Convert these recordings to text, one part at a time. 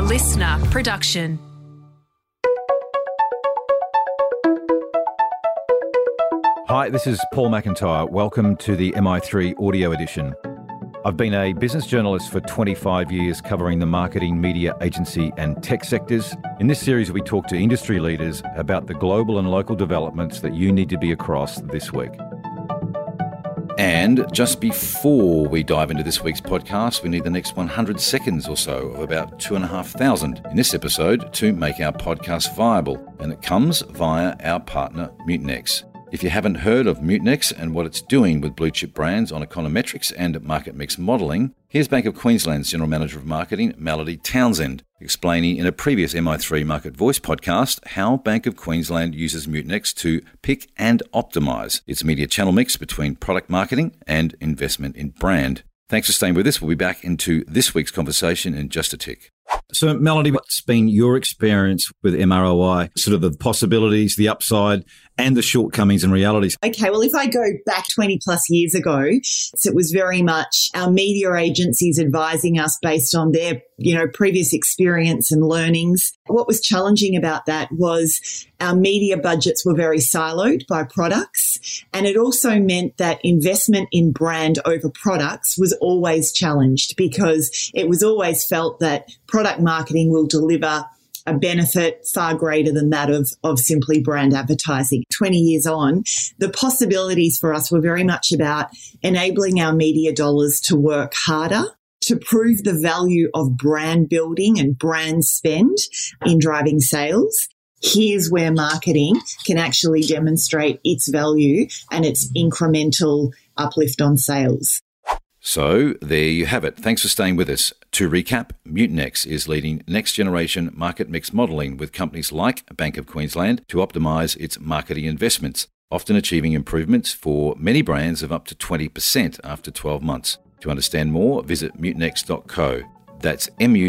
listener production. Hi, this is Paul McIntyre. Welcome to the MI3 audio edition. I've been a business journalist for 25 years covering the marketing, media, agency and tech sectors. In this series, we talk to industry leaders about the global and local developments that you need to be across this week. And just before we dive into this week's podcast, we need the next 100 seconds or so of about 2,500 in this episode to make our podcast viable. And it comes via our partner, Mutinex. If you haven't heard of Mutinex and what it's doing with blue chip brands on econometrics and market mix modelling, here's Bank of Queensland's General Manager of Marketing, Melody Townsend, explaining in a previous MI3 Market Voice podcast how Bank of Queensland uses Mutinex to pick and optimise its media channel mix between product marketing and investment in brand. Thanks for staying with us. We'll be back into this week's conversation in just a tick. So, Melody, what's been your experience with MROI, sort of the possibilities, the upside, and the shortcomings and realities? Okay, well, if I go back 20 plus years ago, so it was very much our media agencies advising us based on their, previous experience and learnings. What was challenging about that was our media budgets were very siloed by products, and it also meant that investment in brand over products was always challenged because it was always felt that product marketing will deliver a benefit far greater than that of simply brand advertising. 20 years on, the possibilities for us were very much about enabling our media dollars to work harder, to prove the value of brand building and brand spend in driving sales. Here's where marketing can actually demonstrate its value and its incremental uplift on sales. So there you have it. Thanks for staying with us. To recap, Mutinex is leading next-generation market mix modelling with companies like Bank of Queensland to optimise its marketing investments, often achieving improvements for many brands of up to 20% after 12 months. To understand more, visit mutinex.co. That's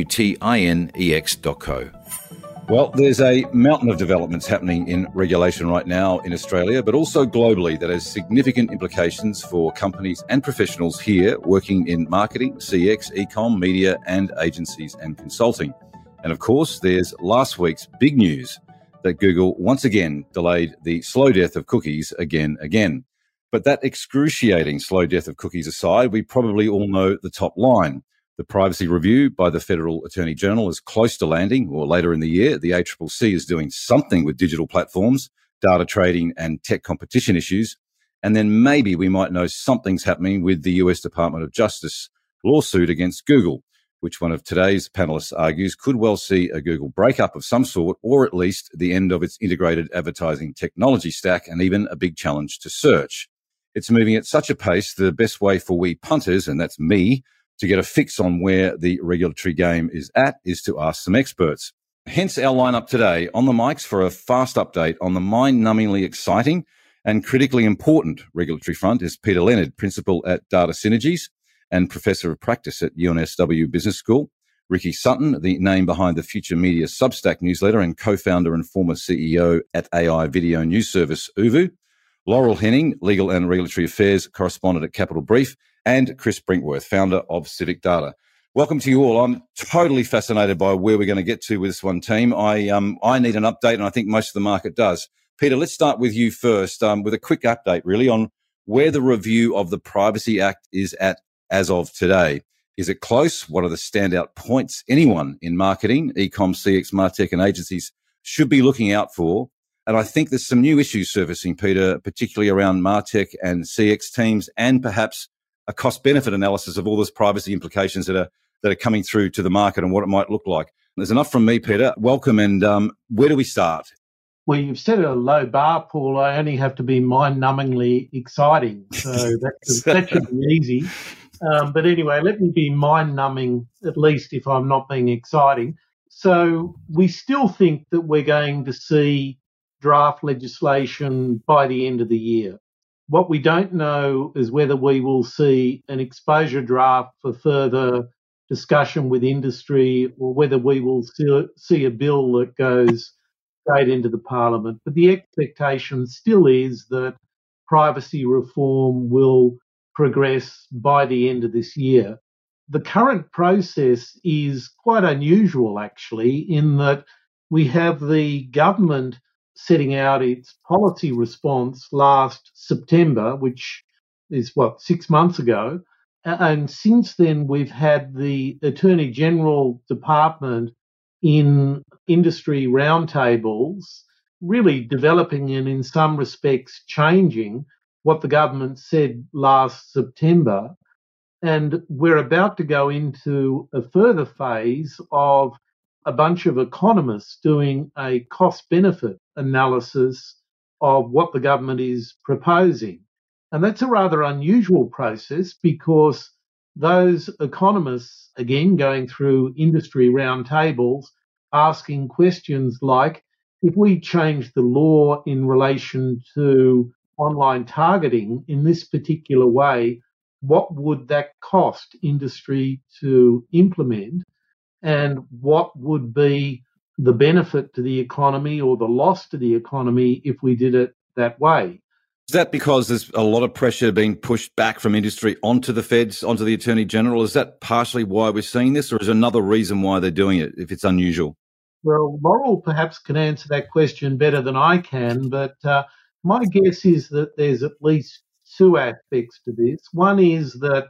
mutinex.co. Well, there's a mountain of developments happening in regulation right now in Australia, but also globally that has significant implications for companies and professionals here working in marketing, CX, e-com, media and agencies and consulting. And of course, there's last week's big news that Google once again delayed the slow death of cookies again. But that excruciating slow death of cookies aside, we probably all know the top line. The privacy review by the Federal Attorney General is close to landing, or later in the year. The ACCC is doing something with digital platforms, data trading and tech competition issues. And then maybe we might know something's happening with the US Department of Justice lawsuit against Google, which one of today's panelists argues could well see a Google breakup of some sort, or at least the end of its integrated advertising technology stack and even a big challenge to search. It's moving at such a pace, the best way for we punters, and that's me, to get a fix on where the regulatory game is at is to ask some experts. Hence our lineup today on the mics for a fast update on the mind-numbingly exciting and critically important regulatory front is Peter Leonard, Principal at Data Synergies and Professor of Practice at UNSW Business School. Ricky Sutton, the name behind the Future Media Substack newsletter and co-founder and former CEO at AI video news service Uvu. Laurel Henning, Legal and Regulatory Affairs Correspondent at Capital Brief, and Chris Brinkworth, founder of Civic Data. Welcome to you all. I'm totally fascinated by where we're going to get to with this one team. I need an update, and I think most of the market does. Peter, let's start with you first, with a quick update really on where the review of the Privacy Act is at as of today. Is it close? What are the standout points anyone in marketing, e-com, CX, MarTech and agencies should be looking out for? And I think there's some new issues surfacing, Peter, particularly around MarTech and CX teams and perhaps a cost-benefit analysis of all those privacy implications that are coming through to the market and what it might look like. There's enough from me, Peter. Welcome, and where do we start? Well, you've set a low bar, Paul. I only have to be mind-numbingly exciting, so that should be easy. But anyway, let me be mind-numbing, at least if I'm not being exciting. So we still think that we're going to see draft legislation by the end of the year. What we don't know is whether we will see an exposure draft for further discussion with industry or whether we will see a bill that goes straight into the Parliament. But the expectation still is that privacy reform will progress by the end of this year. the current process is quite unusual, actually, in that we have the government setting out its policy response last September, which is 6 months ago. And since then, we've had the Attorney General Department in industry roundtables really developing and in some respects changing what the government said last September. And we're about to go into a further phase of a bunch of economists doing a cost-benefit analysis of what the government is proposing. And that's a rather unusual process because those economists, again, going through industry roundtables, asking questions like, if we change the law in relation to online targeting in this particular way, what would that cost industry to implement, and what would be the benefit to the economy or the loss to the economy if we did it that way? Is that because there's a lot of pressure being pushed back from industry onto the feds, onto the Attorney General? Is that partially why we're seeing this, or is there another reason why they're doing it, if it's unusual? Well, Laurel perhaps can answer that question better than I can, but my guess is that there's at least two aspects to this. One is that,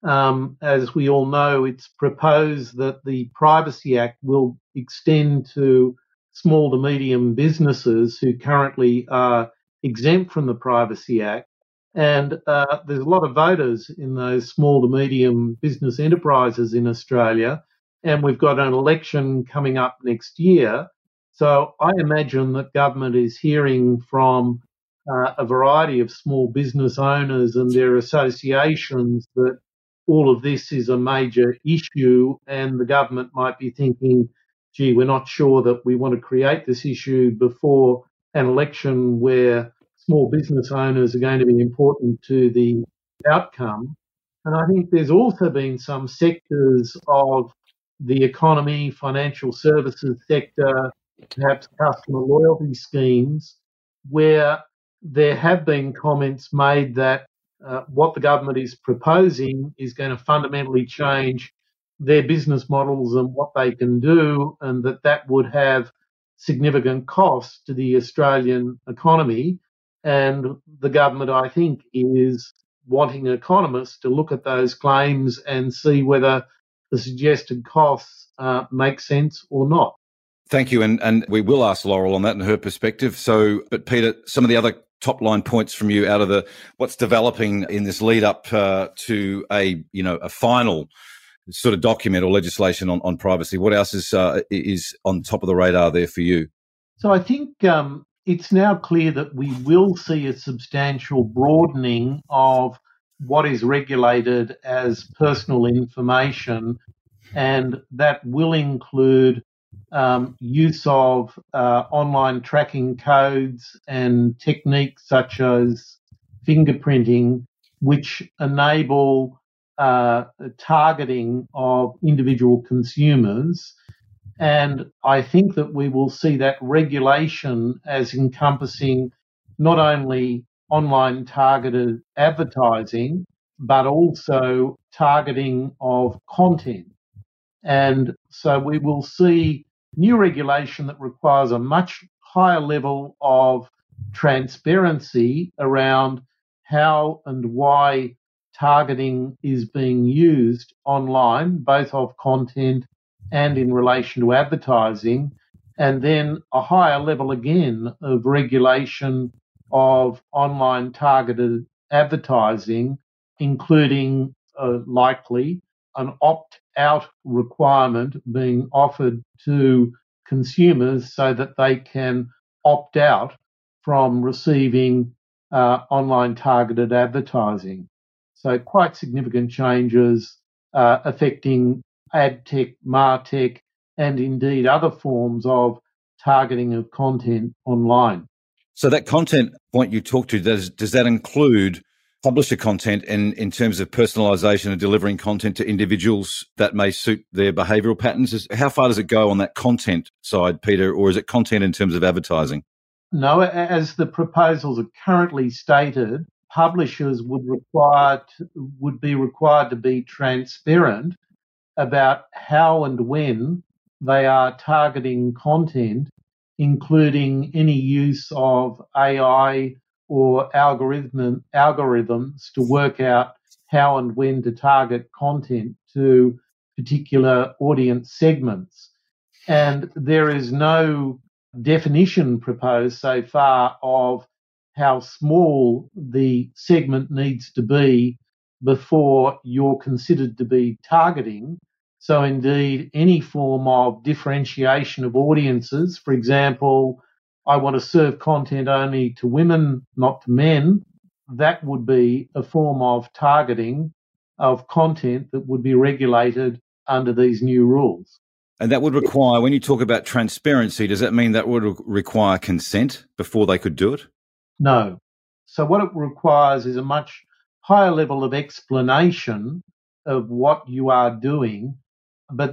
as we all know, it's proposed that the Privacy Act will extend to small to medium businesses who currently are exempt from the Privacy Act. And there's a lot of voters in those small to medium business enterprises in Australia, and we've got an election coming up next year. So I imagine that government is hearing from a variety of small business owners and their associations that all of this is a major issue, and the government might be thinking, gee, we're not sure that we want to create this issue before an election where small business owners are going to be important to the outcome. And I think there's also been some sectors of the economy, financial services sector, perhaps customer loyalty schemes, where there have been comments made that what the government is proposing is going to fundamentally change their business models and what they can do, and that would have significant costs to the Australian economy. And the government, I think, is wanting economists to look at those claims and see whether the suggested costs make sense or not. Thank you. And we will ask Laurel on that and her perspective. But Peter, some of the other top line points from you out of what's developing in this lead up to a final sort of document or legislation on privacy. What else is on top of the radar there for you? So I think it's now clear that we will see a substantial broadening of what is regulated as personal information, and that will include use of online tracking codes and techniques such as fingerprinting, which enable targeting of individual consumers. And I think that we will see that regulation as encompassing not only online targeted advertising, but also targeting of content. And so we will see new regulation that requires a much higher level of transparency around how and why targeting is being used online, both of content and in relation to advertising, and then a higher level again of regulation of online targeted advertising, including likely an opt-out requirement being offered to consumers so that they can opt out from receiving online targeted advertising. So quite significant changes affecting ad tech, martech, and indeed other forms of targeting of content online. So that content point you talked to, does that include publisher content in terms of personalisation and delivering content to individuals that may suit their behavioural patterns? How far does it go on that content side, Peter, or is it content in terms of advertising? No, as the proposals are currently stated, publishers would be required to be transparent about how and when they are targeting content, including any use of AI or algorithms to work out how and when to target content to particular audience segments. And there is no definition proposed so far of how small the segment needs to be before you're considered to be targeting. So indeed, any form of differentiation of audiences, for example, I want to serve content only to women, not to men, that would be a form of targeting of content that would be regulated under these new rules. And that would require, when you talk about transparency, does that mean that would require consent before they could do it? No. So what it requires is a much higher level of explanation of what you are doing, but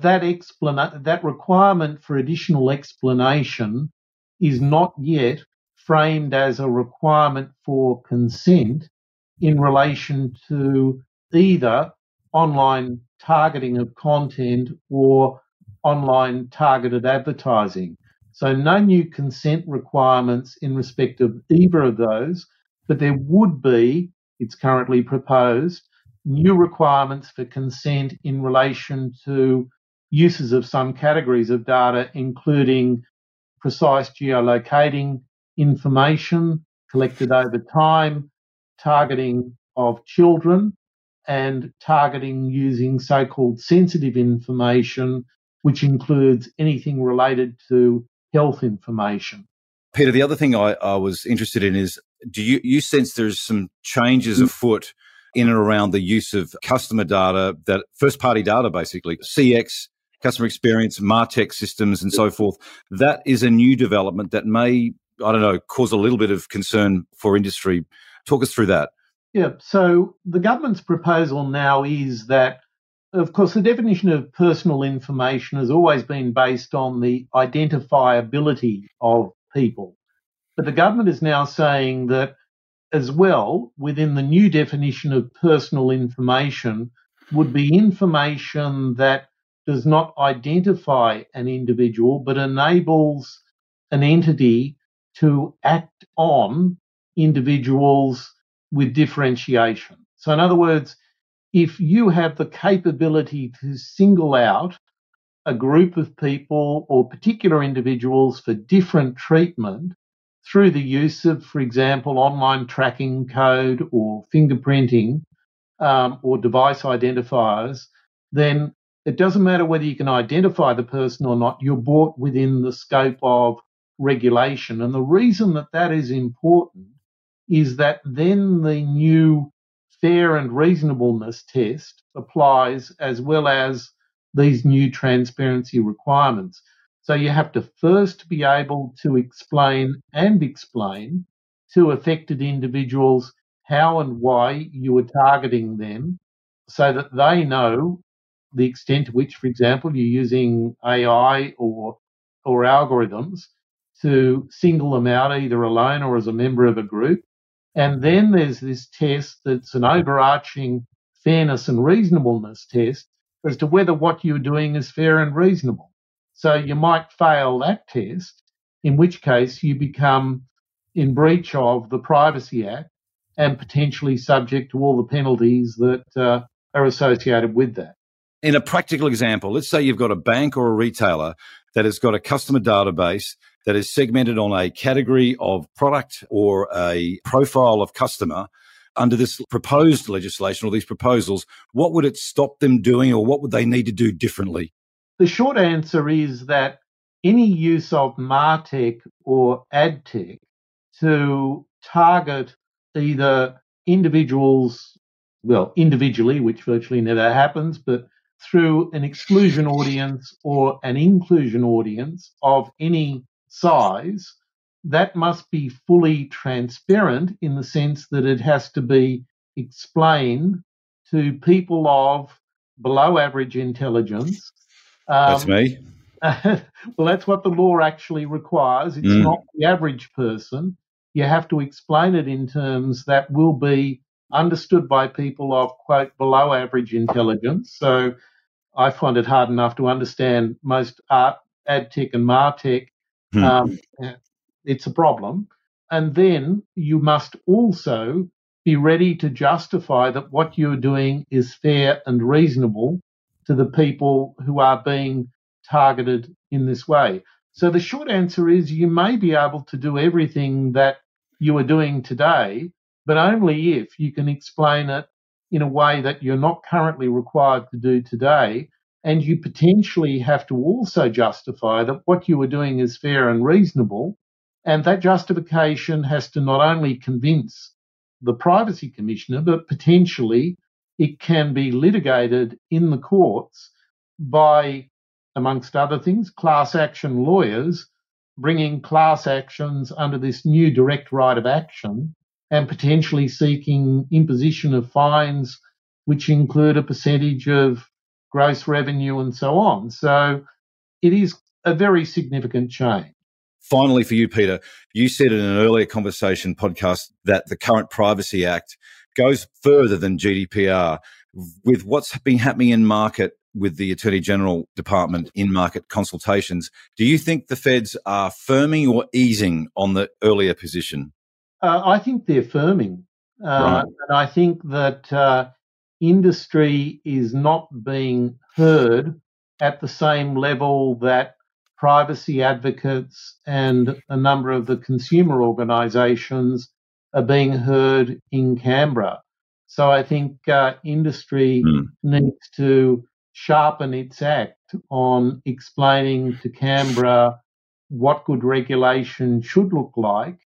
that requirement for additional explanation is not yet framed as a requirement for consent in relation to either online targeting of content or online targeted advertising. So no new consent requirements in respect of either of those, but there would be, it's currently proposed, new requirements for consent in relation to uses of some categories of data, including precise geolocating information collected over time, targeting of children, and targeting using so-called sensitive information, which includes anything related to health information. Peter, the other thing I was interested in is, do you sense there's some changes afoot in and around the use of customer data, that first-party data basically, CX, customer experience, MarTech systems and so forth? That is a new development that may, cause a little bit of concern for industry. Talk us through that. Yeah, so the government's proposal now is that, of course, the definition of personal information has always been based on the identifiability of people. But the government is now saying that as well, within the new definition of personal information, would be information that does not identify an individual, but enables an entity to act on individuals with differentiation. So in other words, if you have the capability to single out a group of people or particular individuals for different treatment through the use of, for example, online tracking code or fingerprinting or device identifiers, then it doesn't matter whether you can identify the person or not, you're brought within the scope of regulation. And the reason that that is important is that then the new fair and reasonableness test applies, as well as these new transparency requirements. So you have to first be able to explain to affected individuals how and why you are targeting them, so that they know the extent to which, for example, you're using AI or algorithms to single them out either alone or as a member of a group. And then there's this test that's an overarching fairness and reasonableness test as to whether what you're doing is fair and reasonable. So you might fail that test, in which case you become in breach of the Privacy Act and potentially subject to all the penalties that are associated with that. In a practical example, let's say you've got a bank or a retailer that has got a customer database that is segmented on a category of product or a profile of customer. Under this proposed legislation or these proposals, what would it stop them doing, or what would they need to do differently? The short answer is that any use of MarTech or AdTech to target either individuals, well, individually, which virtually never happens, but through an exclusion audience or an inclusion audience of any size, that must be fully transparent in the sense that it has to be explained to people of below average intelligence. That's me. Well, that's what the law actually requires. It's not the average person. You have to explain it in terms that will be understood by people of, quote, below average intelligence. So I find it hard enough to understand most art, ad tech and martech. It's a problem. And then you must also be ready to justify that what you're doing is fair and reasonable to the people who are being targeted in this way. So the short answer is you may be able to do everything that you are doing today, but only if you can explain it in a way that you're not currently required to do today. And you potentially have to also justify that what you are doing is fair and reasonable. And that justification has to not only convince the Privacy Commissioner, but potentially it can be litigated in the courts by, amongst other things, class action lawyers bringing class actions under this new direct right of action and potentially seeking imposition of fines, which include a percentage of gross revenue and so on. So it is a very significant change. Finally, for you, Peter, you said in an earlier conversation podcast that the current Privacy Act goes further than GDPR. With what's been happening in market with the Attorney General Department in market consultations, do you think the feds are firming or easing on the earlier position? I think they're firming. Right. And I think that industry is not being heard at the same level that privacy advocates and a number of the consumer organisations are being heard in Canberra. So I think industry needs to sharpen its act on explaining to Canberra what good regulation should look like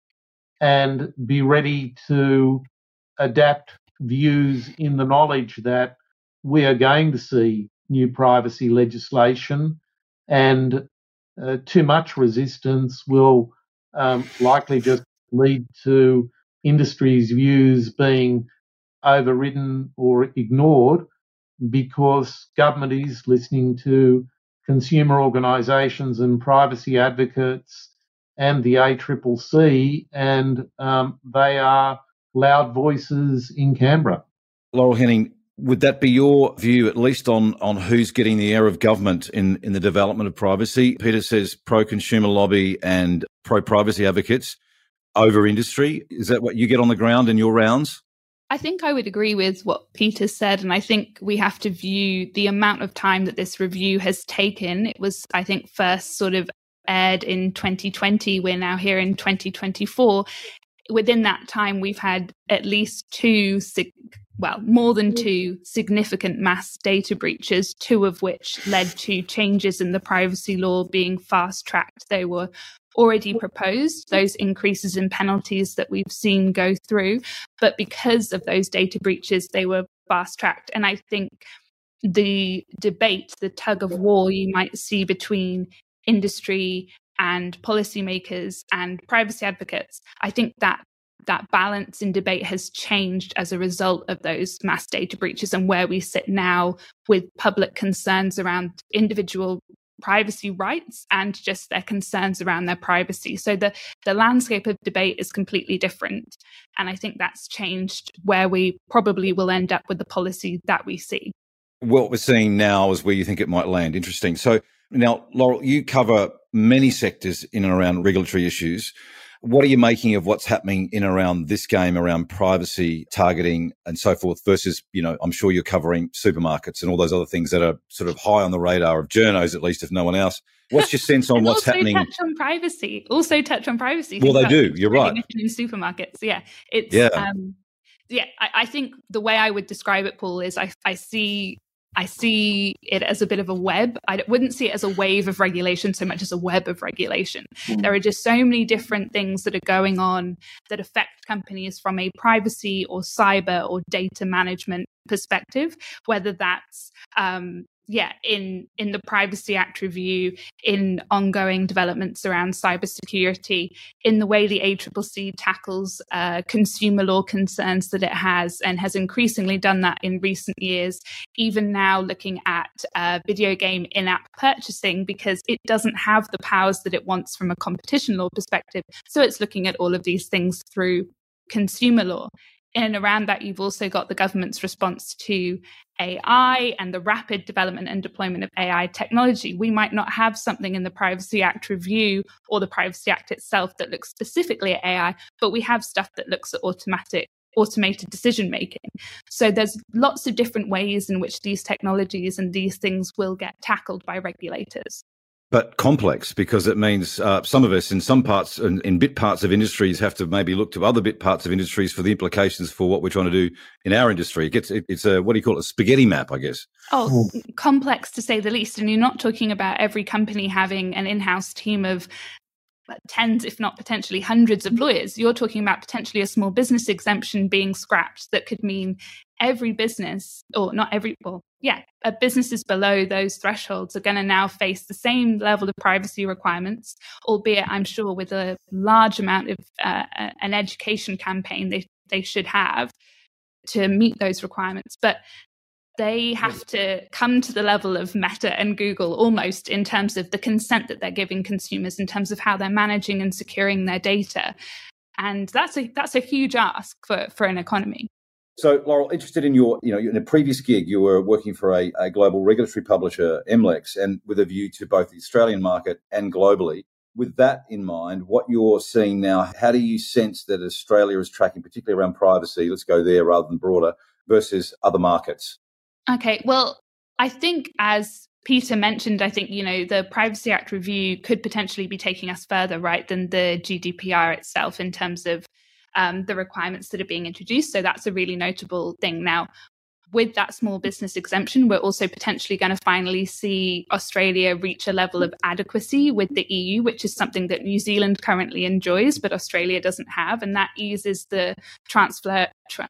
and be ready to adapt views in the knowledge that we are going to see new privacy legislation, and too much resistance will likely just lead to industry's views being overridden or ignored because government is listening to consumer organisations and privacy advocates and the ACCC, and they are loud voices in Canberra. Laurel Henning, would that be your view, at least on who's getting the air of government in the development of privacy? Peter says pro-consumer lobby and pro-privacy advocates over industry. Is that what you get on the ground in your rounds? I think I would agree with what Peter said, and I think we have to view the amount of time that this review has taken. It was, I think, first sort of aired in 2020. We're now here in 2024. Within that time, we've had at least more than two significant mass data breaches, two of which led to changes in the privacy law being fast-tracked. They were already proposed, those increases in penalties that we've seen go through. But because of those data breaches, they were fast-tracked. And I think the debate, the tug of war you might see between industry and policymakers and privacy advocates, I think that balance in debate has changed as a result of those mass data breaches and where we sit now with public concerns around individual privacy rights and just their concerns around their privacy. So the landscape of debate is completely different. And I think that's changed where we probably will end up with the policy that we see. What we're seeing now is where you think it might land. Interesting. So now, Laurel, you cover many sectors in and around regulatory issues. What are you making of what's happening in and around this game around privacy, targeting and so forth versus, I'm sure you're covering supermarkets and all those other things that are sort of high on the radar of journos, at least if no one else. What's your sense on what's happening? Also touch on privacy. Well, they do. You're right. In supermarkets. Yeah. I think the way I would describe it, Paul, is I see it as a bit of a web. I wouldn't see it as a wave of regulation so much as a web of regulation. There are just so many different things that are going on that affect companies from a privacy or cyber or data management perspective, whether that's in the Privacy Act review, in ongoing developments around cybersecurity, in the way the ACCC tackles consumer law concerns that it has and has increasingly done that in recent years, even now looking at video game in-app purchasing because it doesn't have the powers that it wants from a competition law perspective. So it's looking at all of these things through consumer law. in and around that, you've also got the government's response to AI and the rapid development and deployment of AI technology. We might not have something in the Privacy Act review or the Privacy Act itself that looks specifically at AI, but we have stuff that looks at automated decision making. So there's lots of different ways in which these technologies and these things will get tackled by regulators. But complex, because it means some of us in some parts, in bit parts of industries, have to maybe look to other bit parts of industries for the implications for what we're trying to do in our industry. It's a, what do you call it, a spaghetti map, I guess. Oh, complex to say the least. And you're not talking about every company having an in-house team of tens, if not potentially hundreds of lawyers. You're talking about potentially a small business exemption being scrapped that could mean every business, or not every, well, yeah, businesses below those thresholds are going to now face the same level of privacy requirements, albeit I'm sure with a large amount of an education campaign they should have to meet those requirements. But they have to come to the level of Meta and Google almost in terms of the consent that they're giving consumers, in terms of how they're managing and securing their data. And that's a huge ask for an economy. So, Laurel, interested in your, in a previous gig, you were working for a global regulatory publisher, MLEX, and with a view to both the Australian market and globally. With that in mind, what you're seeing now, how do you sense that Australia is tracking, particularly around privacy, let's go there rather than broader, versus other markets? Okay, well, I think as Peter mentioned, I think, the Privacy Act review could potentially be taking us further, right, than the GDPR itself in terms of the requirements that are being introduced. So that's a really notable thing. Now, with that small business exemption, we're also potentially going to finally see Australia reach a level of adequacy with the EU, which is something that New Zealand currently enjoys, but Australia doesn't have. And that eases the transfer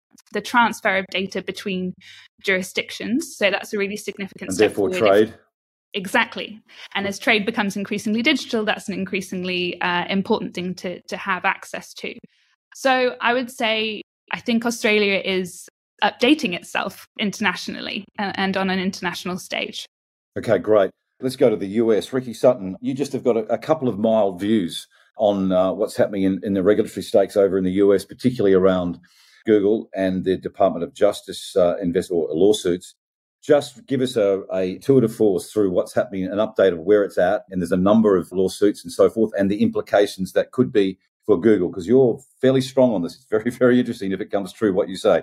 of data between jurisdictions. So that's a really significant step forward. And therefore trade. Exactly. And as trade becomes increasingly digital, that's an increasingly important thing to have access to. So I would say, I think Australia is updating itself internationally and on an international stage. Okay, great. Let's go to the US. Ricky Sutton, you just have got a couple of mild views on what's happening in the regulatory stakes over in the US, particularly around Google and the Department of Justice lawsuits. Just give us a tour de force through what's happening, an update of where it's at, and there's a number of lawsuits and so forth, and the implications that could be for Google, because you're fairly strong on this. It's very, very interesting if it comes true what you say.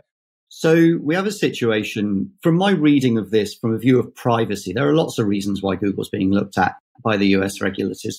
So we have a situation, from my reading of this, from a view of privacy, there are lots of reasons why Google's being looked at by the US regulators.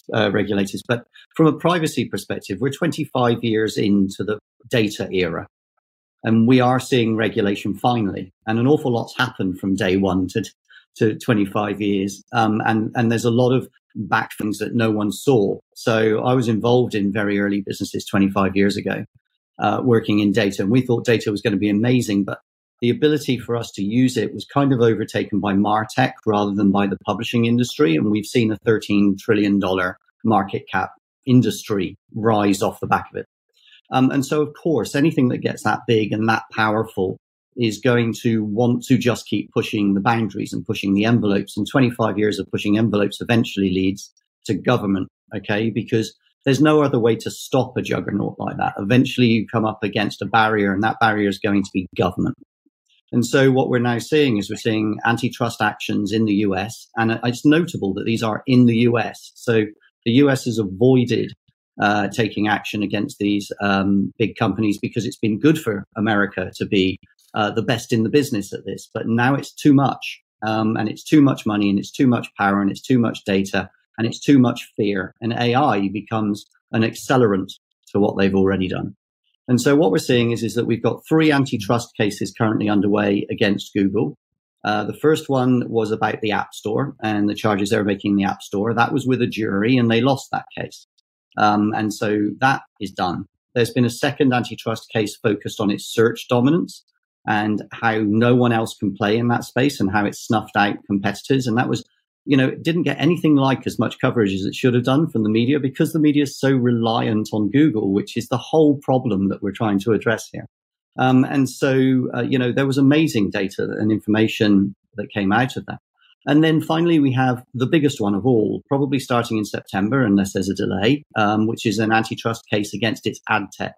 But from a privacy perspective, we're 25 years into the data era. And we are seeing regulation finally. And an awful lot's happened from day one to 25 years. And there's a lot of back things that no one saw. So I was involved in very early businesses 25 years ago, working in data. And we thought data was going to be amazing, but the ability for us to use it was kind of overtaken by MarTech rather than by the publishing industry. And we've seen a $13 trillion market cap industry rise off the back of it. And so, of course, anything that gets that big and that powerful is going to want to just keep pushing the boundaries and pushing the envelopes. And 25 years of pushing envelopes eventually leads to government, okay? Because there's no other way to stop a juggernaut like that. Eventually, you come up against a barrier, and that barrier is going to be government. And so what we're now seeing is we're seeing antitrust actions in the US. And it's notable that these are in the US. So the US has avoided taking action against these big companies because it's been good for America to be the best in the business at this. But now it's too much, and it's too much money, and it's too much power, and it's too much data, and it's too much fear. And AI becomes an accelerant to what they've already done. And so what we're seeing is that we've got 3 antitrust cases currently underway against Google. The first one was about the App Store and the charges they were making in the App Store. That was with a jury, and they lost that case. And so that is done. There's been a second antitrust case focused on its search dominance and how no one else can play in that space and how it snuffed out competitors. And that was, it didn't get anything like as much coverage as it should have done from the media because the media is so reliant on Google, which is the whole problem that we're trying to address here. And so, there was amazing data and information that came out of that. And then finally, we have the biggest one of all, probably starting in September, unless there's a delay, which is an antitrust case against its ad tech.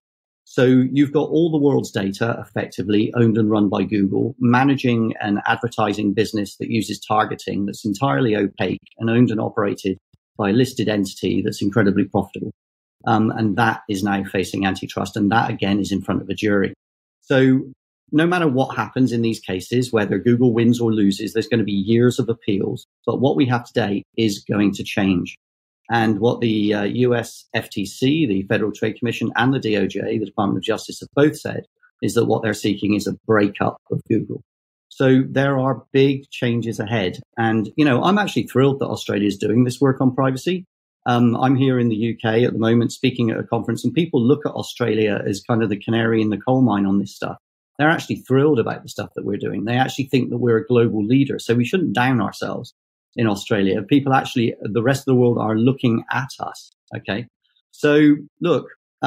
So you've got all the world's data effectively owned and run by Google, managing an advertising business that uses targeting that's entirely opaque and owned and operated by a listed entity that's incredibly profitable. And that is now facing antitrust. And that, again, is in front of a jury. So no matter what happens in these cases, whether Google wins or loses, there's going to be years of appeals. But what we have today is going to change. And what the US FTC, the Federal Trade Commission, and the DOJ, the Department of Justice, have both said is that what they're seeking is a breakup of Google. So there are big changes ahead. And, I'm actually thrilled that Australia is doing this work on privacy. I'm here in the UK at the moment speaking at a conference, and people look at Australia as kind of the canary in the coal mine on this stuff. They're actually thrilled about the stuff that we're doing. They actually think that we're a global leader. So we shouldn't down ourselves in Australia. People actually, the rest of the world are looking at us. Okay. So look,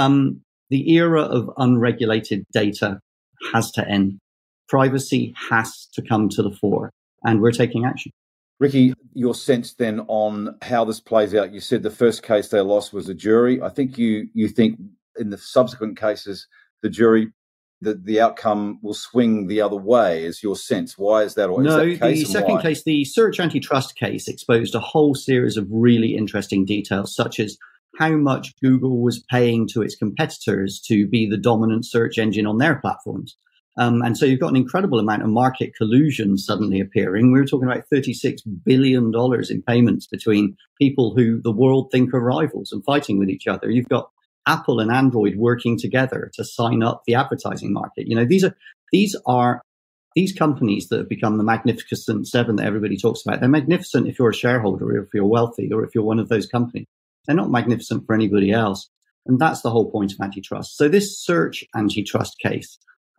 the era of unregulated data has to end. Privacy has to come to the fore, and we're taking action. Ricky, your sense then on how this plays out? You said the first case they lost was a jury. I think you think in the subsequent cases, the jury, the outcome will swing the other way, is your sense. Why is that? Or no, is that case the second case, the search antitrust case, exposed a whole series of really interesting details, such as how much Google was paying to its competitors to be the dominant search engine on their platforms. And so you've got an incredible amount of market collusion suddenly appearing. We were talking about $36 billion in payments between people who the world think are rivals and fighting with each other. You've got Apple and Android working together to sign up the advertising market. These companies that have become the Magnificent Seven that everybody talks about. They're magnificent if you're a shareholder, or if you're wealthy, or if you're one of those companies. They're not magnificent for anybody else. And that's the whole point of antitrust. So this search antitrust case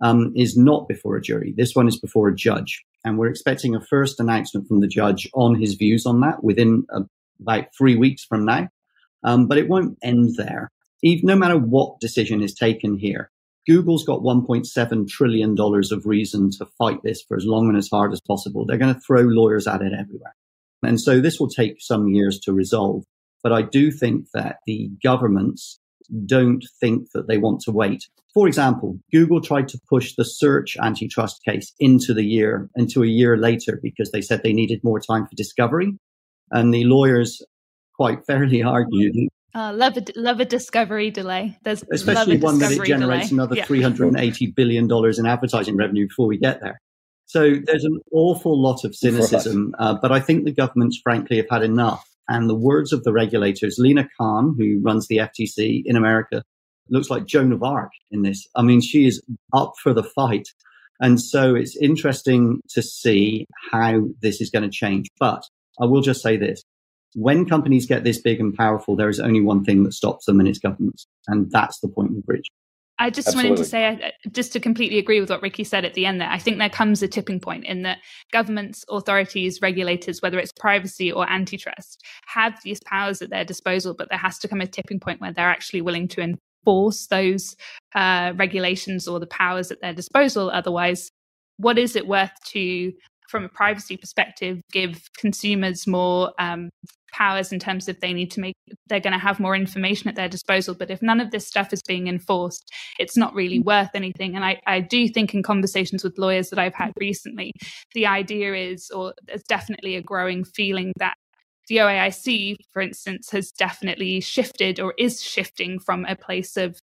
is not before a jury. This one is before a judge. And we're expecting a first announcement from the judge on his views on that within about 3 weeks from now. But it won't end there. No matter what decision is taken here, Google's got $1.7 trillion of reason to fight this for as long and as hard as possible. They're going to throw lawyers at it everywhere. And so this will take some years to resolve. But I do think that the governments don't think that they want to wait. For example, Google tried to push the search antitrust case into a year later because they said they needed more time for discovery. And the lawyers quite fairly argued. Love a discovery delay. There's especially one that it generates delay. Another $380 billion in advertising revenue before we get there. So there's an awful lot of cynicism, but I think the governments, frankly, have had enough. And the words of the regulators, Lina Khan, who runs the FTC in America, looks like Joan of Arc in this. I mean, she is up for the fight. And so it's interesting to see how this is going to change. But I will just say this. When companies get this big and powerful, there is only one thing that stops them, and it's governments. And that's the point of the bridge. I just wanted to say, just to completely agree with what Ricky said at the end there, I think there comes a tipping point in that governments, authorities, regulators, whether it's privacy or antitrust, have these powers at their disposal, but there has to come a tipping point where they're actually willing to enforce those regulations or the powers at their disposal. Otherwise, what is it worth to, from a privacy perspective, give consumers more powers in terms of they're going to have more information at their disposal. But if none of this stuff is being enforced, it's not really worth anything. And I do think in conversations with lawyers that I've had recently, the idea is, or there's definitely a growing feeling that the OAIC, for instance, has definitely shifted or is shifting from a place of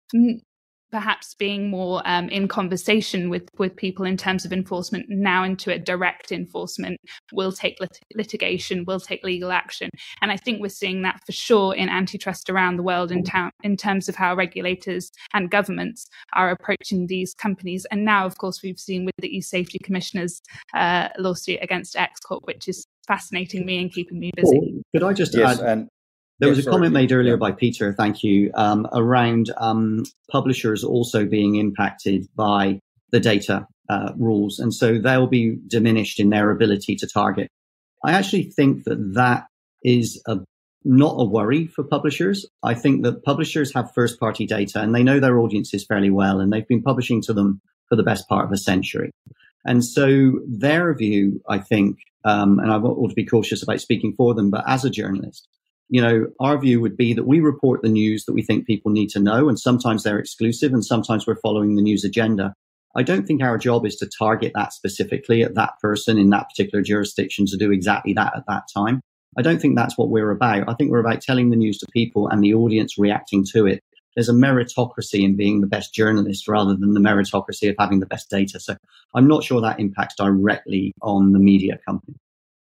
perhaps being more in conversation with people in terms of enforcement now into a direct enforcement. We'll take litigation, we'll take legal action. And I think we're seeing that for sure in antitrust around the world in terms of how regulators and governments are approaching these companies. And now, of course, we've seen with the eSafety Commissioner's lawsuit against X Corp, which is fascinating me and keeping me busy. Could I just add? There was a comment made earlier by Peter, thank you, around publishers also being impacted by the data rules. And so they'll be diminished in their ability to target. I actually think that is not a worry for publishers. I think that publishers have first-party data and they know their audiences fairly well, and they've been publishing to them for the best part of a century. And so their view, I think, and I ought to be cautious about speaking for them, but as a journalist, our view would be that we report the news that we think people need to know, and sometimes they're exclusive and sometimes we're following the news agenda. I don't think our job is to target that specifically at that person in that particular jurisdiction to do exactly that at that time. I don't think that's what we're about. I think we're about telling the news to people and the audience reacting to it. There's a meritocracy in being the best journalist rather than the meritocracy of having the best data. So I'm not sure that impacts directly on the media company.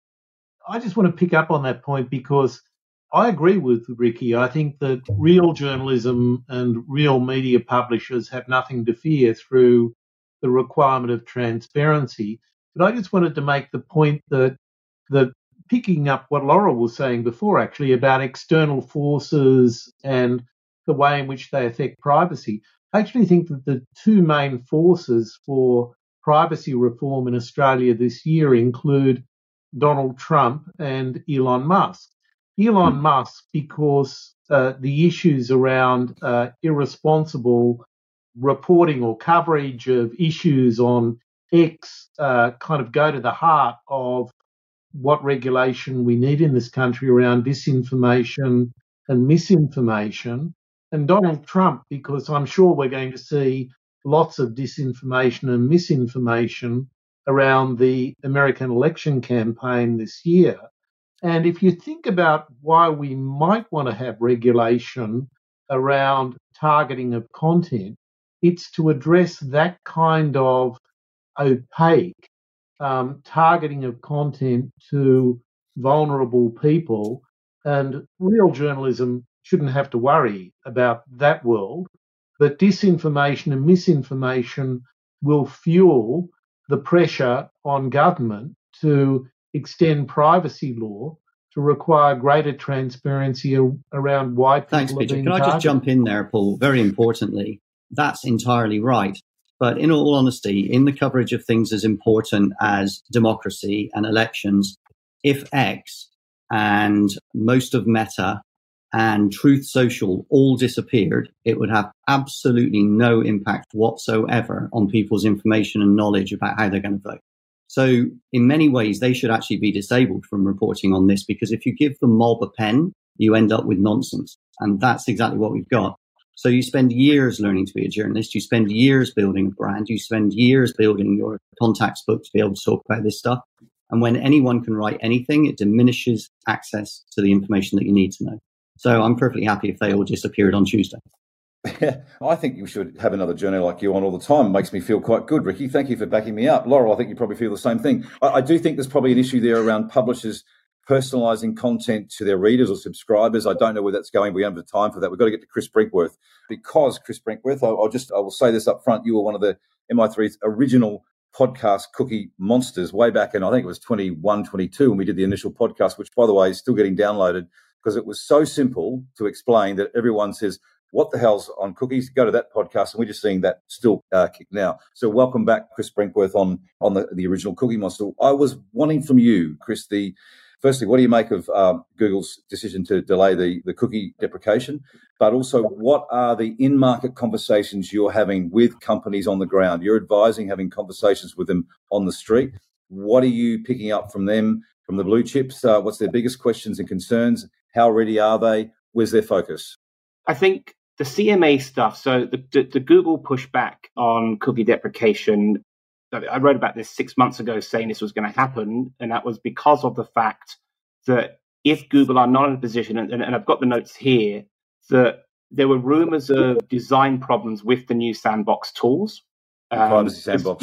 I just want to pick up on that point because I agree with Ricky. I think that real journalism and real media publishers have nothing to fear through the requirement of transparency. But I just wanted to make the point that picking up what Laurel was saying before, actually, about external forces and the way in which they affect privacy, I actually think that the two main forces for privacy reform in Australia this year include Donald Trump and Elon Musk. Elon Musk, because the issues around irresponsible reporting or coverage of issues on X kind of go to the heart of what regulation we need in this country around disinformation and misinformation. And Donald Trump, because I'm sure we're going to see lots of disinformation and misinformation around the American election campaign this year. And if you think about why we might want to have regulation around targeting of content, it's to address that kind of opaque targeting of content to vulnerable people. And real journalism shouldn't have to worry about that world. But disinformation and misinformation will fuel the pressure on government to extend privacy law to require greater transparency around why people Thanks, are Peter. being Can I targeted. just jump in there, Paul? Very importantly, that's entirely right. But in all honesty, in the coverage of things as important as democracy and elections, if X and most of Meta and Truth Social all disappeared, it would have absolutely no impact whatsoever on people's information and knowledge about how they're going to vote. So in many ways, they should actually be disabled from reporting on this, because if you give the mob a pen, you end up with nonsense. And that's exactly what we've got. So you spend years learning to be a journalist. You spend years building a brand. You spend years building your contacts book to be able to talk about this stuff. And when anyone can write anything, it diminishes access to the information that you need to know. So I'm perfectly happy if they all disappeared on Tuesday. I think you should have another journal like you on all the time. It makes me feel quite good, Ricky. Thank you for backing me up. Laurel, I think you probably feel the same thing. I do think there's probably an issue there around publishers personalising content to their readers or subscribers. I don't know where that's going. We don't have the time for that. We've got to get to Chris Brinkworth, because Chris Brinkworth, I will say this up front, you were one of the MI3's original podcast cookie monsters way back in, I think it was 21, 22, when we did the initial podcast, which, by the way, is still getting downloaded, because it was so simple to explain that everyone says, what the hell's on cookies? Go to that podcast, and we're just seeing that still kick now. So welcome back, Chris Brinkworth, on the original Cookie Monster. I was wanting from you, Chris, firstly, what do you make of Google's decision to delay the cookie deprecation? But also, what are the in-market conversations you're having with companies on the ground? You're advising, having conversations with them on the street. What are you picking up from them, from the blue chips? What's their biggest questions and concerns? How ready are they? Where's their focus? I think the CMA stuff, so the Google pushback on cookie deprecation, I wrote about this 6 months ago saying this was going to happen, and that was because of the fact that if Google are not in a position, and I've got the notes here, that there were rumors of design problems with the new sandbox tools. Privacy sandbox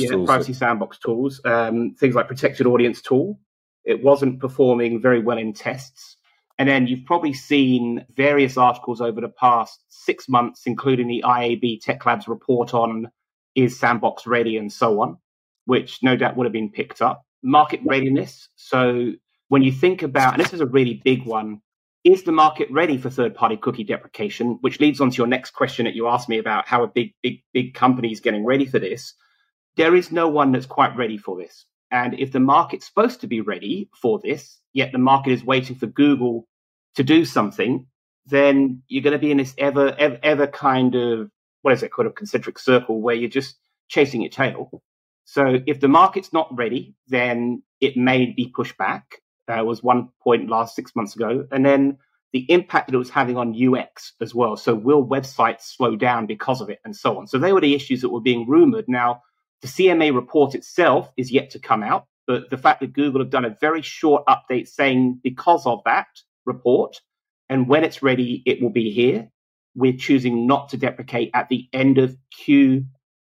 tools, things like protected audience tool. It wasn't performing very well in tests. And then you've probably seen various articles over the past 6 months, including the IAB Tech Labs report on is Sandbox ready and so on, which no doubt would have been picked up. Market readiness. So when you think about, and this is a really big one, is the market ready for third-party cookie deprecation? Which leads on to your next question that you asked me about how a big company is getting ready for this. There is no one that's quite ready for this. And if the market's supposed to be ready for this, yet the market is waiting for Google to do something, then you're going to be in this ever kind of, kind of concentric circle where you're just chasing your tail. So if the market's not ready, then it may be pushed back. That was one point last 6 months ago. And then the impact that it was having on UX as well. So will websites slow down because of it and so on? So they were the issues that were being rumored. Now, the CMA report itself is yet to come out, but the fact that Google have done a very short update saying because of that report, and when it's ready, it will be here. We're choosing not to deprecate at the end of Q4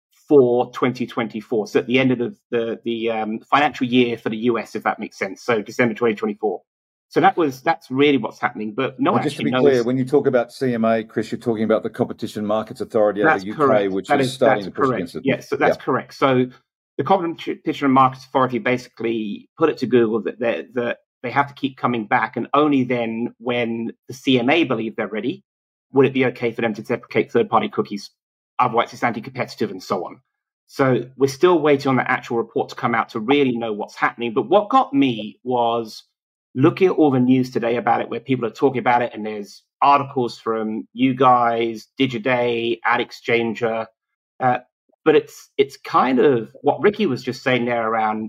2024. So at the end of the financial year for the US, if that makes sense. So December 2024. So that's really what's happening. But no one just to be knows. clear, when you talk about CMA, Chris, you're talking about the Competition Markets Authority out of the UK, correct. which is starting to push against it. Yes, so that's correct. So the Competition Markets Authority basically put it to Google that they have to keep coming back, and only then, when the CMA believe they're ready, would it be okay for them to deprecate third-party cookies. Otherwise, it's anti-competitive and so on. So we're still waiting on the actual report to come out to really know what's happening. But what got me was looking at all the news today about it, where people are talking about it, and there's articles from you guys, Digiday, AdExchanger, but it's kind of what Ricky was just saying there around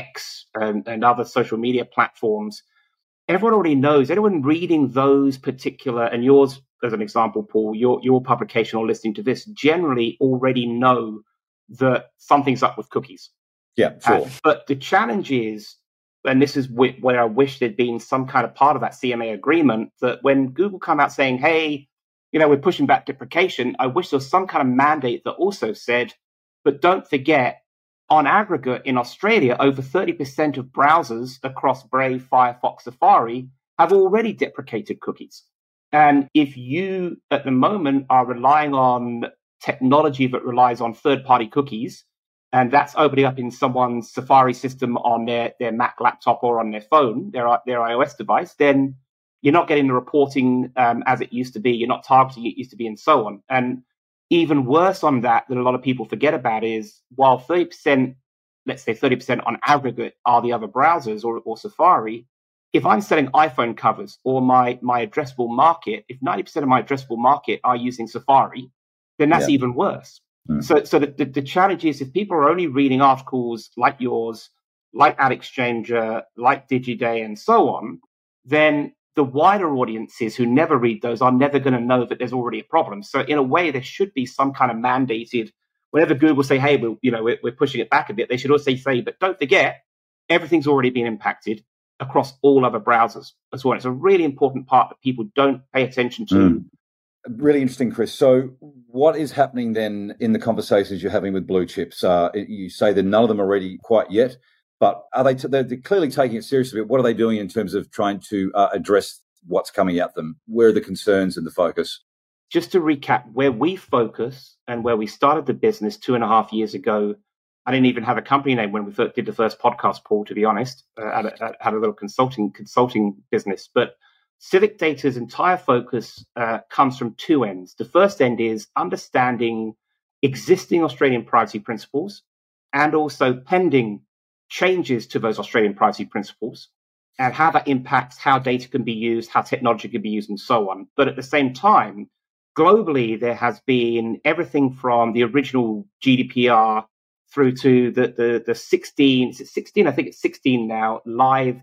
X and other social media platforms. Everyone already knows. Anyone reading those particular, and yours as an example, Paul, your publication or listening to this, generally already know that something's up with cookies. Yeah, sure. But the challenge is, and this is where I wish there'd been some kind of part of that CMA agreement, that when Google come out saying, hey, we're pushing back deprecation, I wish there was some kind of mandate that also said, but don't forget, on aggregate in Australia, over 30% of browsers across Brave, Firefox, Safari have already deprecated cookies. And if you, at the moment, are relying on technology that relies on third-party cookies, and that's opening up in someone's Safari system on their Mac laptop or on their phone, their iOS device, then you're not getting the reporting as it used to be. You're not targeting it used to be, and so on. And even worse on that a lot of people forget about is, while 30%, let's say 30% on aggregate are the other browsers or Safari, if I'm selling iPhone covers or my addressable market, if 90% of my addressable market are using Safari, then that's even worse. So the challenge is, if people are only reading articles like yours, like AdExchanger, like Digiday, and so on, then the wider audiences who never read those are never going to know that there's already a problem. So in a way, there should be some kind of mandated, whenever Google say, hey, we're pushing it back a bit, they should also say, but don't forget, everything's already been impacted across all other browsers as well. It's a really important part that people don't pay attention to. Really interesting, Chris. So what is happening then in the conversations you're having with blue chips? You say that none of them are ready quite yet, but are they're clearly taking it seriously. But what are they doing in terms of trying to address what's coming at them? Where are the concerns and the focus? Just to recap, where we focus and where we started the business 2.5 years ago, I didn't even have a company name when we did the first podcast, Paul, to be honest. I had a little consulting business. But Civic Data's entire focus comes from two ends. The first end is understanding existing Australian privacy principles and also pending changes to those Australian privacy principles and how that impacts how data can be used, how technology can be used, and so on. But at the same time, globally, there has been everything from the original GDPR through to the 16, I think it's 16 now, live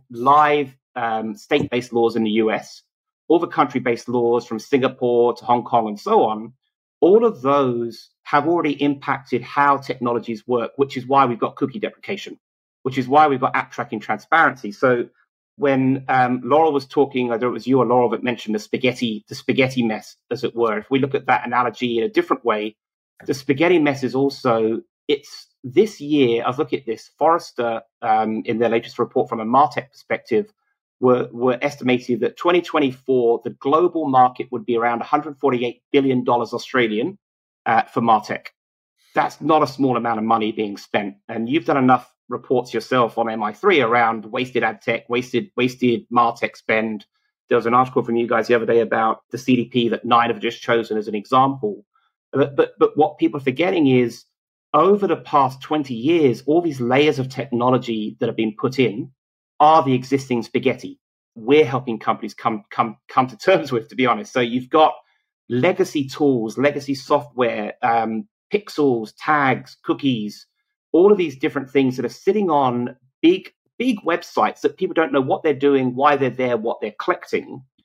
state-based laws in the US, all the country-based laws from Singapore to Hong Kong and so on. All of those have already impacted how technologies work, which is why we've got cookie deprecation, which is why we've got app tracking transparency. So when Laurel was talking, I don't know if it was you or Laurel that mentioned the spaghetti mess, as it were. If we look at that analogy in a different way, the spaghetti mess is also, it's this year, I've looked at this, Forrester, in their latest report from a MarTech perspective, were estimating that 2024, the global market would be around $148 billion Australian for MarTech. That's not a small amount of money being spent. And you've done enough reports yourself on MI3 around wasted ad tech, wasted MarTech spend. There was an article from you guys the other day about the CDP that Nine have just chosen as an example. But what people are forgetting is, over the past 20 years, all these layers of technology that have been put in are the existing spaghetti we're helping companies come to terms with, to be honest. So you've got legacy tools, legacy software, pixels, tags, cookies, all of these different things that are sitting on big websites that people don't know what they're doing, why they're there, what they're collecting.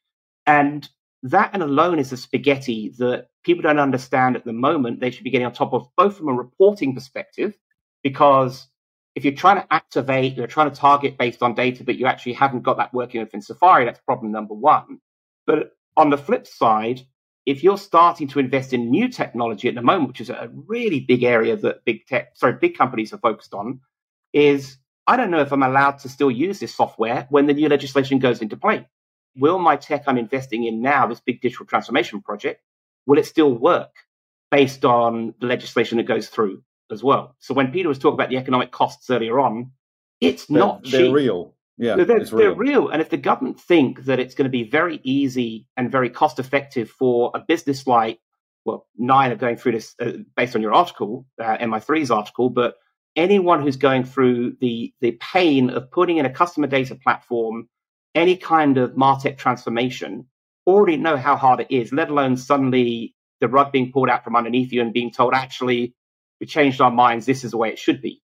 And that and alone is a spaghetti that people don't understand at the moment. They should be getting on top of, both from a reporting perspective, because if you're trying to activate, you're trying to target based on data, but you actually haven't got that working within Safari, that's problem number one. But on the flip side, if you're starting to invest in new technology at the moment, which is a really big area that big companies are focused on, is I don't know if I'm allowed to still use this software when the new legislation goes into play. Will my tech I'm investing in now, this big digital transformation project, will it still work based on the legislation that goes through as well? So when Peter was talking about the economic costs earlier on, it's not cheap. They're real. Yeah, they're real. And if the government think that it's going to be very easy and very cost effective for a business like, well, Nine are going through this based on your article, MI3's article, but anyone who's going through the pain of putting in a customer data platform, any kind of MarTech transformation, already know how hard it is, let alone suddenly the rug being pulled out from underneath you and being told, actually, we changed our minds, this is the way it should be.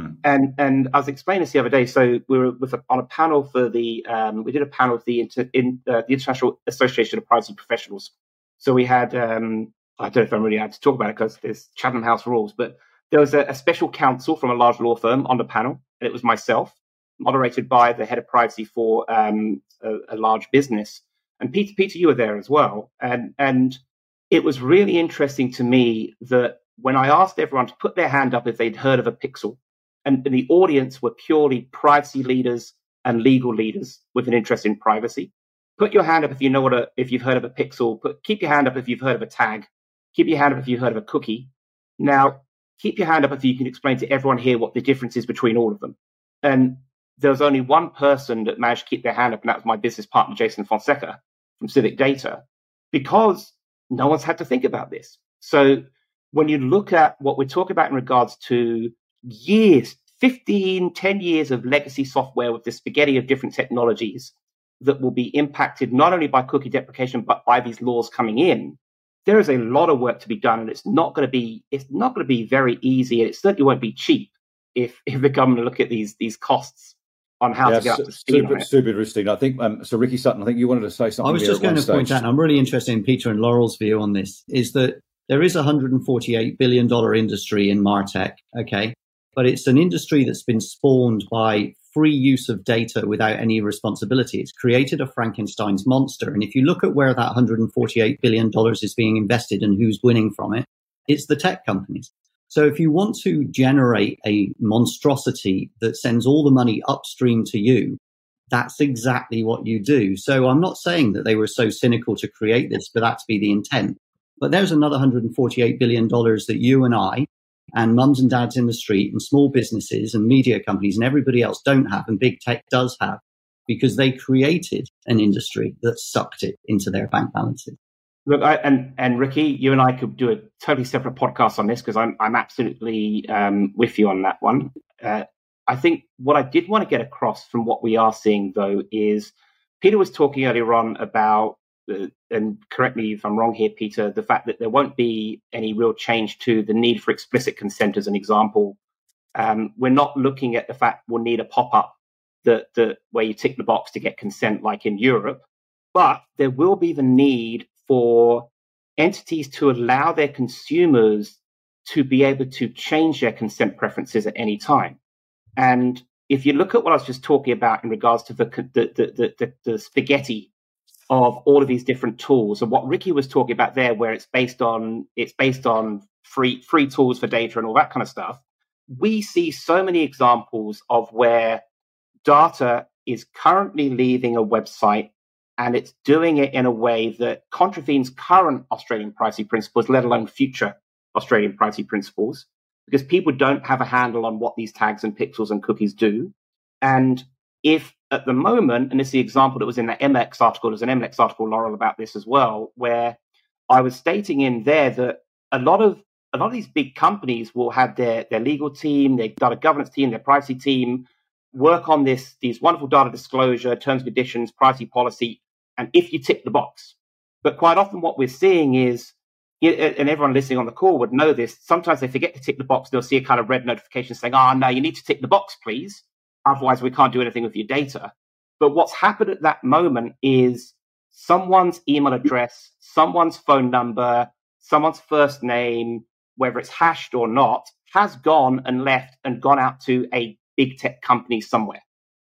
And I was explaining this the other day. So we were on a panel for we did a panel with the International Association of Privacy Professionals. So we had, I don't know if I'm really allowed to talk about it because there's Chatham House rules, but there was a special counsel from a large law firm on the panel, and it was myself, moderated by the head of privacy for a large business. And Peter, you were there as well. And it was really interesting to me that when I asked everyone to put their hand up if they'd heard of a Pixel, and the audience were purely privacy leaders and legal leaders with an interest in privacy. Put your hand up if you know if you've heard of a Pixel. Keep your hand up if you've heard of a tag. Keep your hand up if you've heard of a cookie. Now, keep your hand up if you can explain to everyone here what the difference is between all of them. And there was only one person that managed to keep their hand up, and that was my business partner, Jason Fonseca from Civic Data, because no one's had to think about this. So when you look at what we're talking about in regards to years, 10 years of legacy software with the spaghetti of different technologies that will be impacted not only by cookie deprecation, but by these laws coming in, there is a lot of work to be done, and it's not going to be very easy, and it certainly won't be cheap if the government look at these costs on how to get up to speed on it. Super interesting. I think, so Ricky Sutton, I think you wanted to say something. I was just going to point out, and I'm really interested in Peter and Laurel's view on this, is that there is a $148 billion industry in MarTech, okay? But it's an industry that's been spawned by free use of data without any responsibility. It's created a Frankenstein's monster. And if you look at where that $148 billion is being invested and who's winning from it, it's the tech companies. So if you want to generate a monstrosity that sends all the money upstream to you, that's exactly what you do. So I'm not saying that they were so cynical to create this for that to be the intent. But there's another $148 billion that you and I and mums and dads in the street and small businesses and media companies and everybody else don't have, and big tech does have, because they created an industry that sucked it into their bank balances. Look, and Ricky, you and I could do a totally separate podcast on this, because I'm absolutely with you on that one. I think what I did want to get across from what we are seeing, though, is Peter was talking earlier on about, and correct me if I'm wrong here, Peter, the fact that there won't be any real change to the need for explicit consent as an example. We're not looking at the fact we'll need a pop-up that where you tick the box to get consent like in Europe, but there will be the need for entities to allow their consumers to be able to change their consent preferences at any time. And if you look at what I was just talking about in regards to the spaghetti of all of these different tools, and what Ricky was talking about there, where it's based on free tools for data and all that kind of stuff, we see so many examples of where data is currently leaving a website and it's doing it in a way that contravenes current Australian privacy principles, let alone future Australian privacy principles, because people don't have a handle on what these tags and pixels and cookies do. And if at the moment, and this is the example that was in the MX article, there's an MX article, Laurel, about this as well, where I was stating in there that a lot of these big companies will have their legal team, their data governance team, their privacy team work on these wonderful data disclosure, terms and conditions, privacy policy, and if you tick the box. But quite often what we're seeing is, and everyone listening on the call would know this, sometimes they forget to tick the box. They'll see a kind of red notification saying, no, you need to tick the box, please. Otherwise, we can't do anything with your data. But what's happened at that moment is someone's email address, someone's phone number, someone's first name, whether it's hashed or not, has gone and left and gone out to a big tech company somewhere.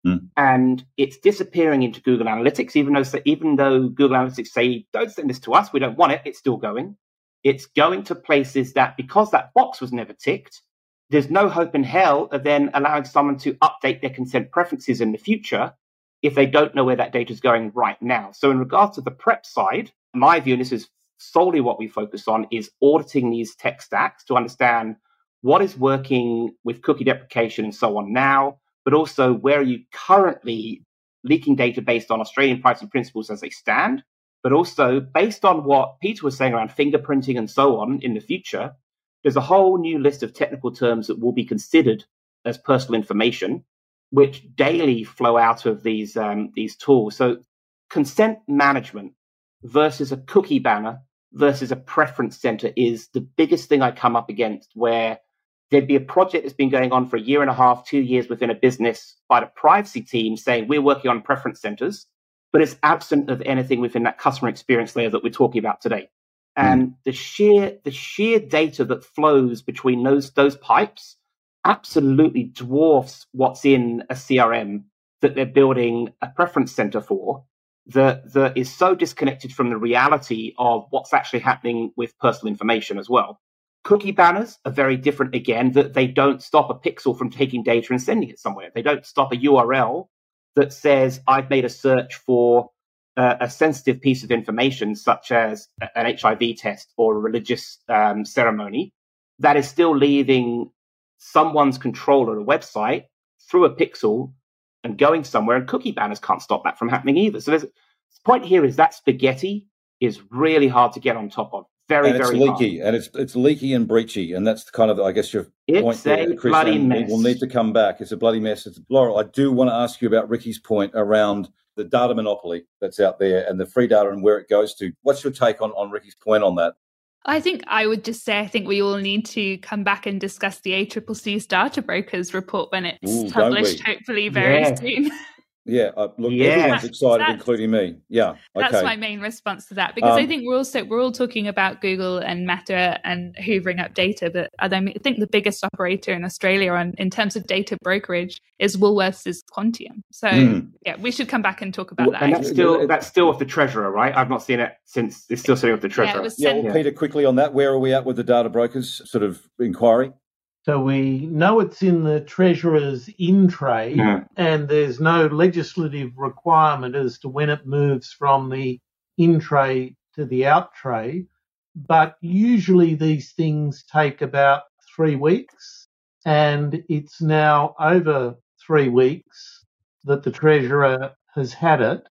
And it's disappearing into Google Analytics, even though Google Analytics say, don't send this to us, we don't want it, it's still going. It's going to places that, because that box was never ticked, there's no hope in hell of then allowing someone to update their consent preferences in the future if they don't know where that data is going right now. So in regards to the prep side, my view, and this is solely what we focus on, is auditing these tech stacks to understand what is working with cookie deprecation and so on now, but also where are you currently leaking data based on Australian privacy principles as they stand, but also based on what Peter was saying around fingerprinting and so on in the future. There's a whole new list of technical terms that will be considered as personal information, which daily flow out of these tools. So consent management versus a cookie banner versus a preference center is the biggest thing I come up against, where there'd be a project that's been going on for a year and a half, 2 years within a business by the privacy team saying we're working on preference centers, but it's absent of anything within that customer experience layer that we're talking about today. And the sheer data that flows between those pipes absolutely dwarfs what's in a CRM that they're building a preference center for, that is so disconnected from the reality of what's actually happening with personal information as well. Cookie banners are very different again, that they don't stop a pixel from taking data and sending it somewhere. They don't stop a URL that says, I've made a search for a sensitive piece of information, such as an HIV test or a religious ceremony. That is still leaving someone's control of a website through a pixel and going somewhere, and cookie banners can't stop that from happening either. So the point here is that spaghetti is really hard to get on top of. Very leaky, hard. And it's leaky and breachy, and that's kind of, I guess, your point there, Chris. It's a bloody mess. We'll need to come back. It's a bloody mess. Laurel, I do want to ask you about Ricky's point around the data monopoly that's out there and the free data and where it goes to. What's your take on Ricky's point on that? I think I would just say I think we all need to come back and discuss the ACCC's Data Brokers report when it's published, hopefully very soon. Yeah, everyone's excited, including me. Yeah, okay. That's my main response to that, because I think we're all talking about Google and Meta and hoovering up data, but I think the biggest operator in Australia in terms of data brokerage is Woolworths' Quantium. So we should come back and talk about that. And that's still with the Treasurer, right? I've not seen it since it's still sitting with the Treasurer. Peter, quickly on that, where are we at with the data brokers sort of inquiry? So we know it's in the Treasurer's in-tray, and there's no legislative requirement as to when it moves from the in-tray to the out-tray. But usually these things take about 3 weeks, and it's now over 3 weeks that the Treasurer has had it.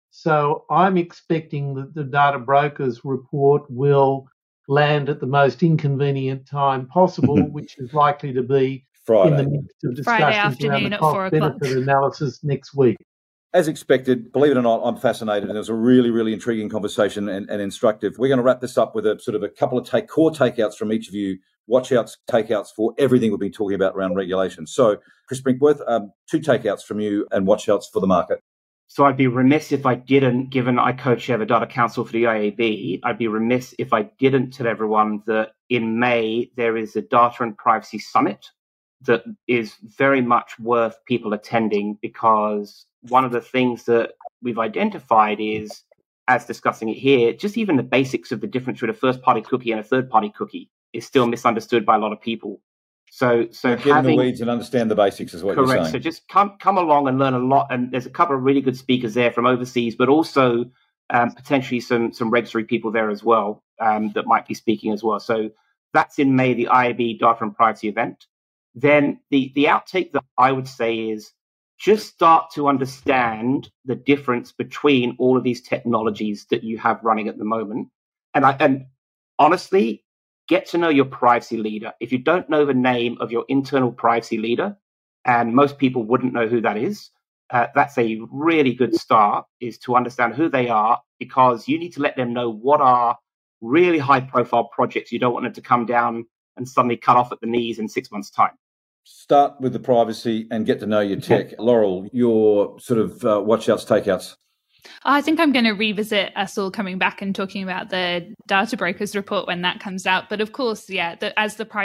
So I'm expecting that the Data Brokers report will land at the most inconvenient time possible, which is likely to be Friday. In the midst of discussions around the cost-benefit analysis next week. As expected, believe it or not, I'm fascinated, and it was a really, really intriguing conversation and instructive. We're going to wrap this up with a sort of a couple of core takeouts from each of you, watch-outs, takeouts for everything we've been talking about around regulation. So, Chris Brinkworth, 2 takeouts from you and watch-outs for the market. So I'd be remiss if I didn't, given I co-chair the Data Council for the IAB, I'd be remiss if I didn't tell everyone that in May there is a Data and Privacy Summit that is very much worth people attending, because one of the things that we've identified is, as discussing it here, just even the basics of the difference between a first-party cookie and a third-party cookie is still misunderstood by a lot of people. So get in the weeds and understand the basics is what you're saying. So just come along and learn a lot. And there's a couple of really good speakers there from overseas, but also potentially some regulatory people there as well that might be speaking as well. So that's in May, the IAB Data and Privacy event. Then the outtake that I would say is just start to understand the difference between all of these technologies that you have running at the moment. And honestly, get to know your privacy leader. If you don't know the name of your internal privacy leader, and most people wouldn't know who that is, that's a really good start, is to understand who they are, because you need to let them know what are really high-profile projects you don't want them to come down and suddenly cut off at the knees in 6 months' time. Start with the privacy and get to know your tech. Laurel, your sort of watch-outs, take-outs. I think I'm going to revisit us all coming back and talking about the Data Brokers report when that comes out. But of course, as the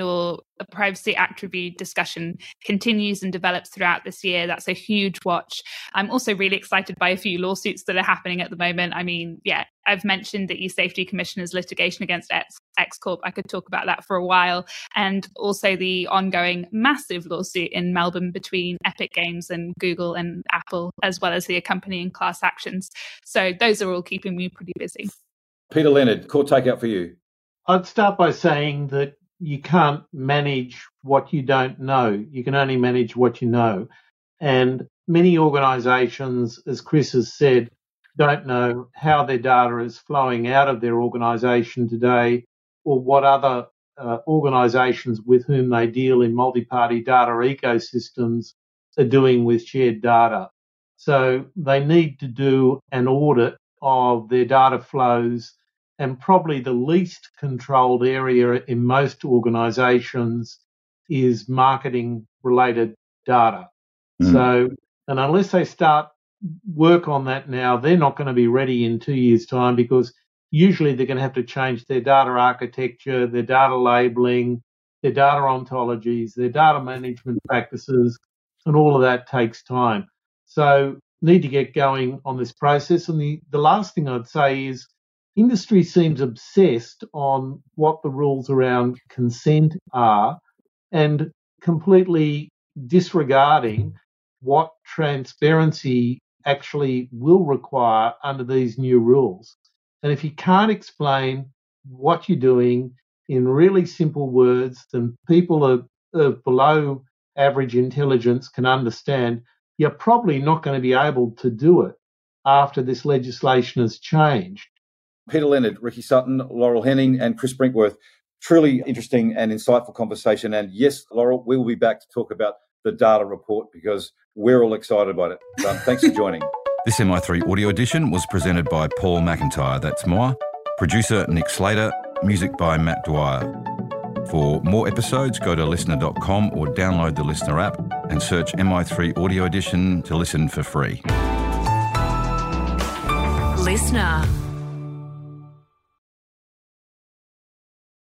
Privacy Act review discussion continues and develops throughout this year, that's a huge watch. I'm also really excited by a few lawsuits that are happening at the moment. I mean, I've mentioned the eSafety Commissioner's litigation against X Corp. I could talk about that for a while. And also the ongoing massive lawsuit in Melbourne between Epic Games and Google and Apple, as well as the accompanying class actions. So those are all keeping me pretty busy. Peter Leonard, core takeout for you. I'd start by saying that you can't manage what you don't know. You can only manage what you know. And many organisations, as Chris has said, don't know how their data is flowing out of their organisation today, or what other organisations with whom they deal in multi-party data ecosystems are doing with shared data. So they need to do an audit of their data flows, and probably the least controlled area in most organisations is marketing-related data. So, and unless they start work on that now, they're not going to be ready in 2 years' time, because usually they're going to have to change their data architecture, their data labeling, their data ontologies, their data management practices, and all of that takes time. So need to get going on this process. And the last thing I'd say is industry seems obsessed on what the rules around consent are and completely disregarding what transparency actually will require under these new rules. And if you can't explain what you're doing in really simple words that people of below average intelligence can understand, you're probably not going to be able to do it after this legislation has changed. Peter Leonard, Ricky Sutton, Laurel Henning and Chris Brinkworth. Truly interesting and insightful conversation. And yes, Laurel, we will be back to talk about the data report because we're all excited about it. Thanks for joining. This MI3 audio edition was presented by Paul McIntyre, that's Moa. Producer Nick Slater, music by Matt Dwyer. For more episodes, go to listener.com or download the Listener app and search MI3 audio edition to listen for free. Listener.